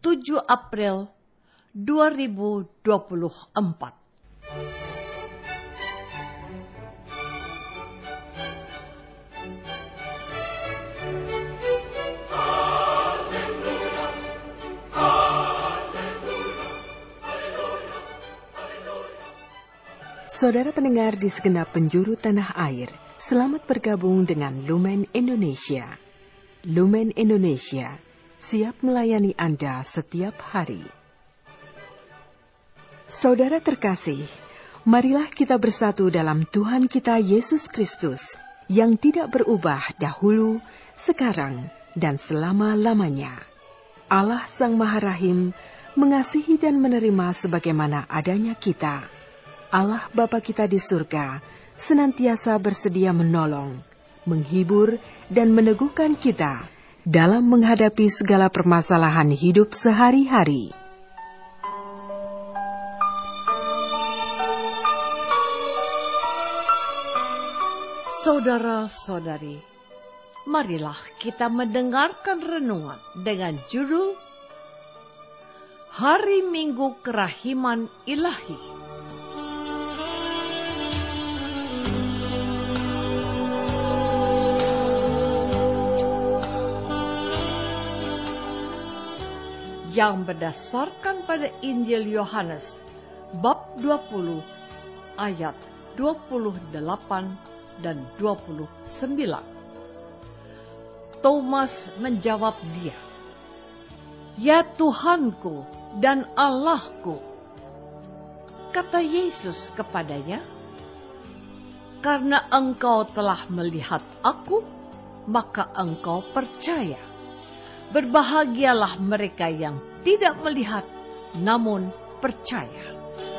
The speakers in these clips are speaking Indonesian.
7 April 2024. Saudara pendengar di segenap penjuru tanah air, selamat bergabung dengan Lumen Indonesia. Lumen Indonesia, siap melayani Anda setiap hari. Saudara terkasih, marilah kita bersatu dalam Tuhan kita Yesus Kristus, yang tidak berubah dahulu, sekarang, dan selama-lamanya. Allah Sang Maha Rahim mengasihi dan menerima sebagaimana adanya kita. Allah Bapa kita di surga senantiasa bersedia menolong, menghibur, dan meneguhkan kita dalam menghadapi segala permasalahan hidup sehari-hari. Saudara-saudari, marilah kita mendengarkan renungan dengan judul Hari Minggu Kerahiman Ilahi. Yang berdasarkan pada Injil Yohanes bab 20 ayat 28 dan 29. Thomas menjawab dia, "Ya Tuhanku dan Allahku." Kata Yesus kepadanya, "Karena engkau telah melihat aku, maka engkau percaya. Berbahagialah mereka yang tidak melihat, namun percaya."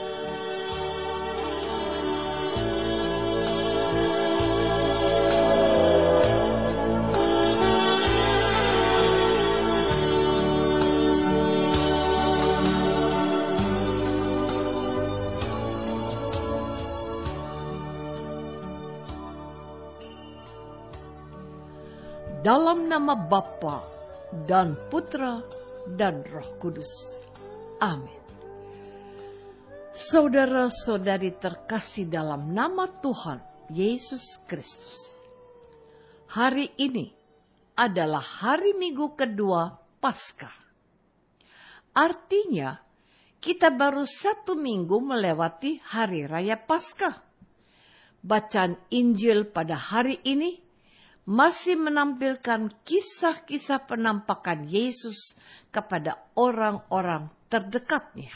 Dalam nama Bapa dan Putra dan Roh Kudus. Amin. Saudara-saudari terkasih dalam nama Tuhan Yesus Kristus. Hari ini adalah hari Minggu kedua Paskah. Artinya, kita baru 1 minggu melewati Hari Raya Paskah. Bacaan Injil pada hari ini masih menampilkan kisah-kisah penampakan Yesus kepada orang-orang terdekatnya.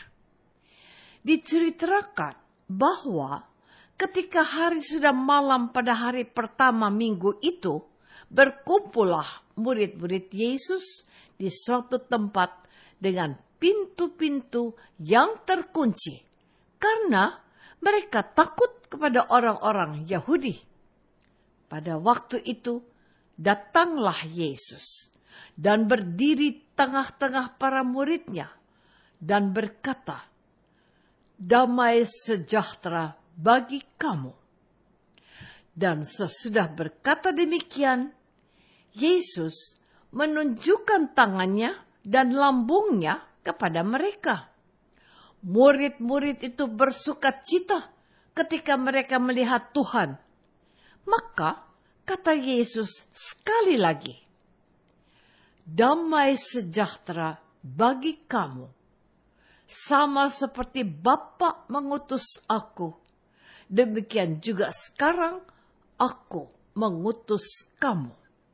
Diceritakan bahwa ketika hari sudah malam pada hari pertama minggu itu, berkumpullah murid-murid Yesus di suatu tempat dengan pintu-pintu yang terkunci, karena mereka takut kepada orang-orang Yahudi. Pada waktu itu, datanglah Yesus dan berdiri tengah-tengah para muridnya dan berkata, "Damai sejahtera bagi kamu." Dan sesudah berkata demikian, Yesus menunjukkan tangannya dan lambungnya kepada mereka. Murid-murid itu bersukacita ketika mereka melihat Tuhan. Maka kata Yesus sekali lagi, "Damai sejahtera bagi kamu. Sama seperti Bapa mengutus aku, demikian juga sekarang aku mengutus kamu."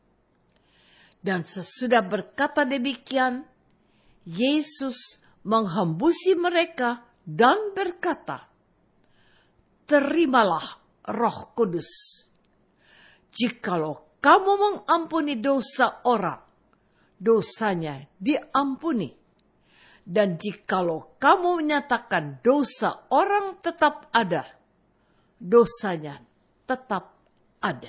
Dan sesudah berkata demikian, Yesus menghembusi mereka dan berkata, "Terimalah Roh Kudus. Jikalau kamu mengampuni dosa orang, dosanya diampuni. Dan jikalau kamu menyatakan dosa orang tetap ada, dosanya tetap ada."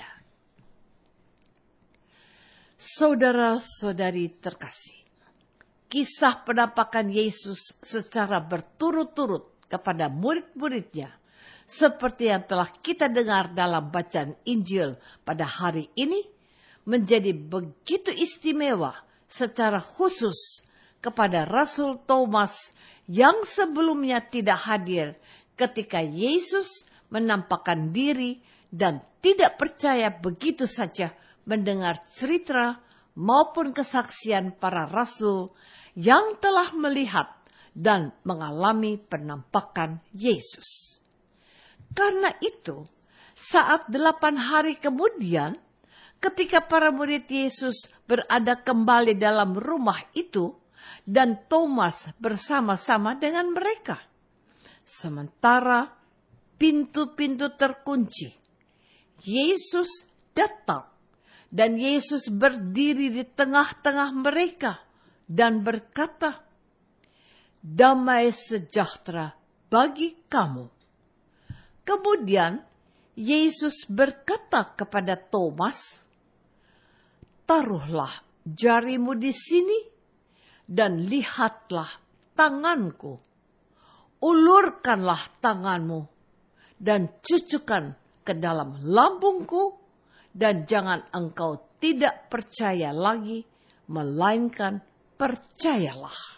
Saudara-saudari terkasih, kisah penampakan Yesus secara berturut-turut kepada murid-muridnya, seperti yang telah kita dengar dalam bacaan Injil pada hari ini, menjadi begitu istimewa secara khusus kepada Rasul Thomas yang sebelumnya tidak hadir ketika Yesus menampakkan diri dan tidak percaya begitu saja mendengar cerita maupun kesaksian para rasul yang telah melihat dan mengalami penampakan Yesus. Karena itu, saat 8 hari kemudian, ketika para murid Yesus berada kembali dalam rumah itu, dan Thomas bersama-sama dengan mereka, sementara pintu-pintu terkunci, Yesus datang dan Yesus berdiri di tengah-tengah mereka dan berkata, "Damai sejahtera bagi kamu." Kemudian Yesus berkata kepada Thomas, "Taruhlah jarimu di sini dan lihatlah tanganku. Ulurkanlah tanganmu dan cucukkan ke dalam lambungku, dan jangan engkau tidak percaya lagi, melainkan percayalah."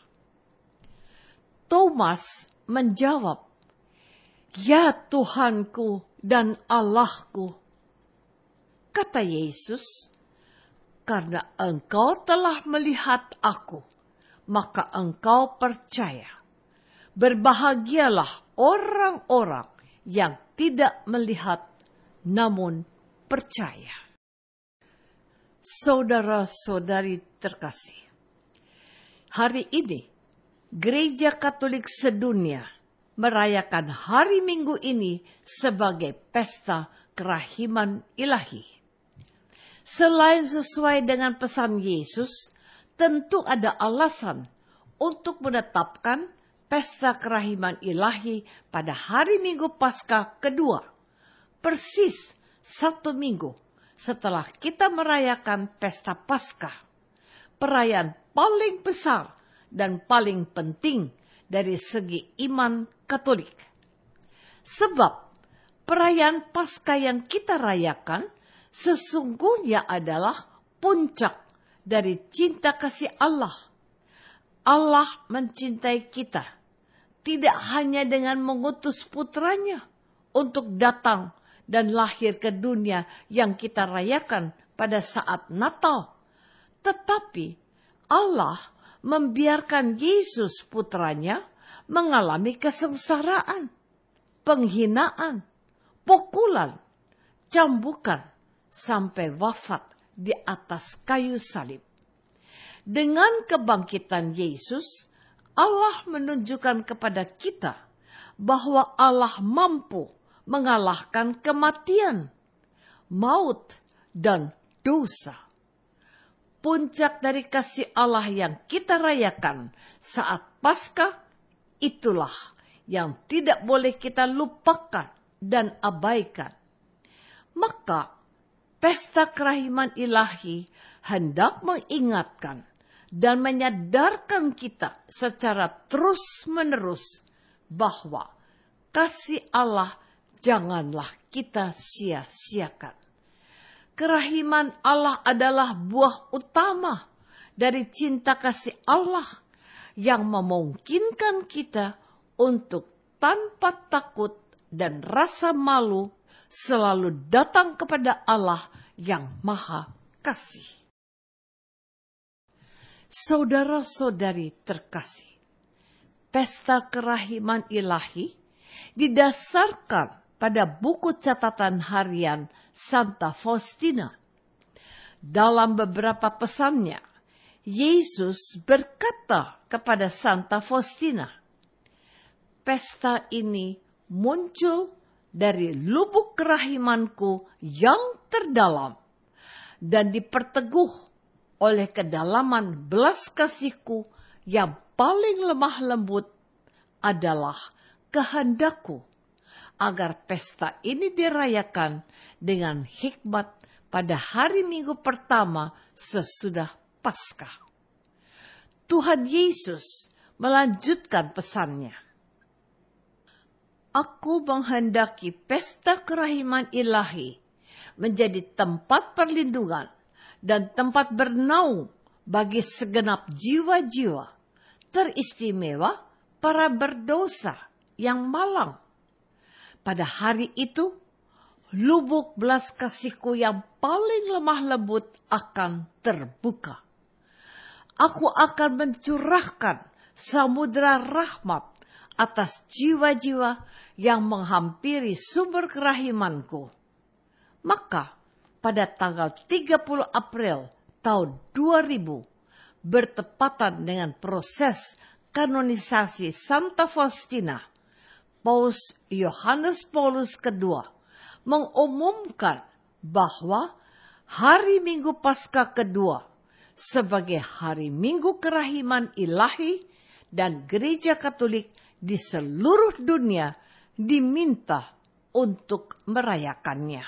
Thomas menjawab, "Ya Tuhanku dan Allahku." Kata Yesus, "Karena engkau telah melihat aku, maka engkau percaya. Berbahagialah orang-orang yang tidak melihat namun percaya." Saudara-saudari terkasih, hari ini Gereja Katolik sedunia merayakan hari Minggu ini sebagai pesta kerahiman ilahi. Selain sesuai dengan pesan Yesus, tentu ada alasan untuk menetapkan pesta kerahiman ilahi pada hari Minggu Paskah kedua, persis 1 minggu setelah kita merayakan pesta Paskah, perayaan paling besar dan paling penting dari segi iman Katolik. Sebab perayaan Paskah yang kita rayakan sesungguhnya adalah puncak dari cinta kasih Allah. Allah mencintai kita tidak hanya dengan mengutus putranya untuk datang dan lahir ke dunia yang kita rayakan pada saat Natal, tetapi Allah membiarkan Yesus putranya mengalami kesengsaraan, penghinaan, pukulan, cambukan, sampai wafat di atas kayu salib. Dengan kebangkitan Yesus, Allah menunjukkan kepada kita bahwa Allah mampu mengalahkan kematian, maut, dan dosa. Puncak dari kasih Allah yang kita rayakan saat Paskah itulah yang tidak boleh kita lupakan dan abaikan. Maka pesta kerahiman ilahi hendak mengingatkan dan menyadarkan kita secara terus-menerus bahwa kasih Allah janganlah kita sia-siakan. Kerahiman Allah adalah buah utama dari cinta kasih Allah yang memungkinkan kita untuk tanpa takut dan rasa malu selalu datang kepada Allah yang Maha Kasih. Saudara-saudari terkasih, pesta kerahiman ilahi didasarkan pada buku catatan harian Santa Faustina. Dalam beberapa pesannya, Yesus berkata kepada Santa Faustina, "Pesta ini muncul dari lubuk kerahimanku yang terdalam dan diperteguh oleh kedalaman belas kasihku yang paling lemah lembut adalah kehendakku agar pesta ini dirayakan dengan hikmat pada hari Minggu pertama sesudah Paskah." Tuhan Yesus melanjutkan pesannya, "Aku menghendaki pesta kerahiman ilahi menjadi tempat perlindungan dan tempat bernaung bagi segenap jiwa-jiwa teristimewa para berdosa yang malang. Pada hari itu, lubuk belas kasihku yang paling lemah lembut akan terbuka. Aku akan mencurahkan samudera rahmat atas jiwa-jiwa yang menghampiri sumber kerahimanku. Maka pada tanggal 30 April tahun 2000, bertepatan dengan proses kanonisasi Santa Faustina, Paus Yohanes Paulus II mengumumkan bahwa hari Minggu Paskah kedua sebagai hari Minggu kerahiman ilahi, dan Gereja Katolik di seluruh dunia diminta untuk merayakannya.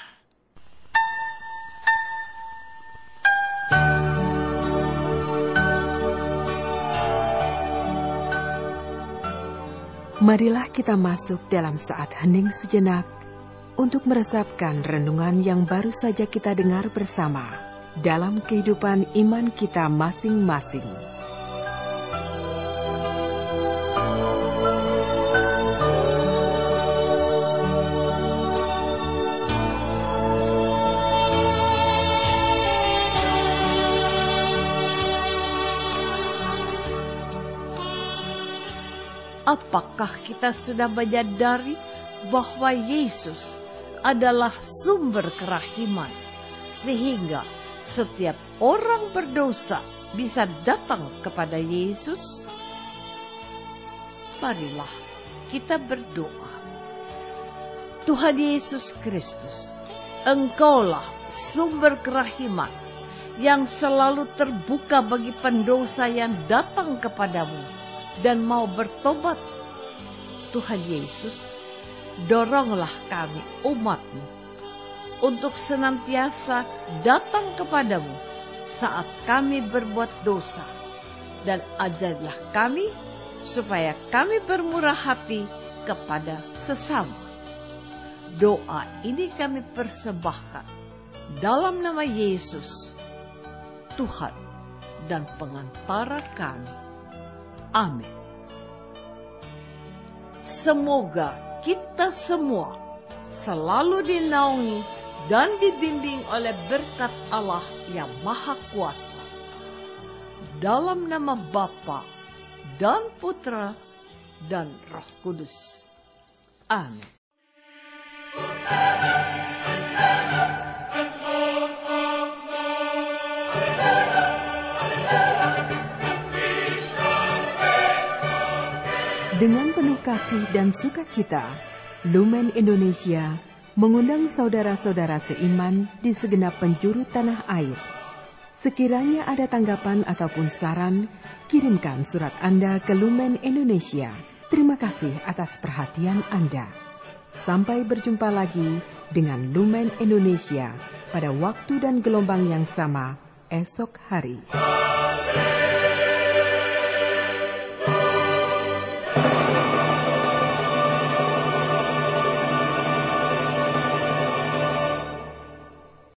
Marilah kita masuk dalam saat hening sejenak untuk meresapkan renungan yang baru saja kita dengar bersama dalam kehidupan iman kita masing-masing. Apakah kita sudah menyadari bahwa Yesus adalah sumber kerahiman, sehingga setiap orang berdosa bisa datang kepada Yesus? Marilah kita berdoa. Tuhan Yesus Kristus, Engkaulah sumber kerahiman yang selalu terbuka bagi pendosa yang datang kepadamu dan mau bertobat. Tuhan Yesus, doronglah kami umat-Mu untuk senantiasa datang kepadamu saat kami berbuat dosa, dan ajarilah kami supaya kami bermurah hati kepada sesama. Doa ini kami persembahkan dalam nama Yesus, Tuhan dan pengantara kami. Amin. Semoga kita semua selalu dinaungi dan dibimbing oleh berkat Allah yang Maha Kuasa. Dalam nama Bapa dan Putra dan Roh Kudus. Amin. Dengan penuh kasih dan sukacita, Lumen Indonesia mengundang saudara-saudara seiman di segenap penjuru tanah air. Sekiranya ada tanggapan ataupun saran, kirimkan surat Anda ke Lumen Indonesia. Terima kasih atas perhatian Anda. Sampai berjumpa lagi dengan Lumen Indonesia pada waktu dan gelombang yang sama esok hari.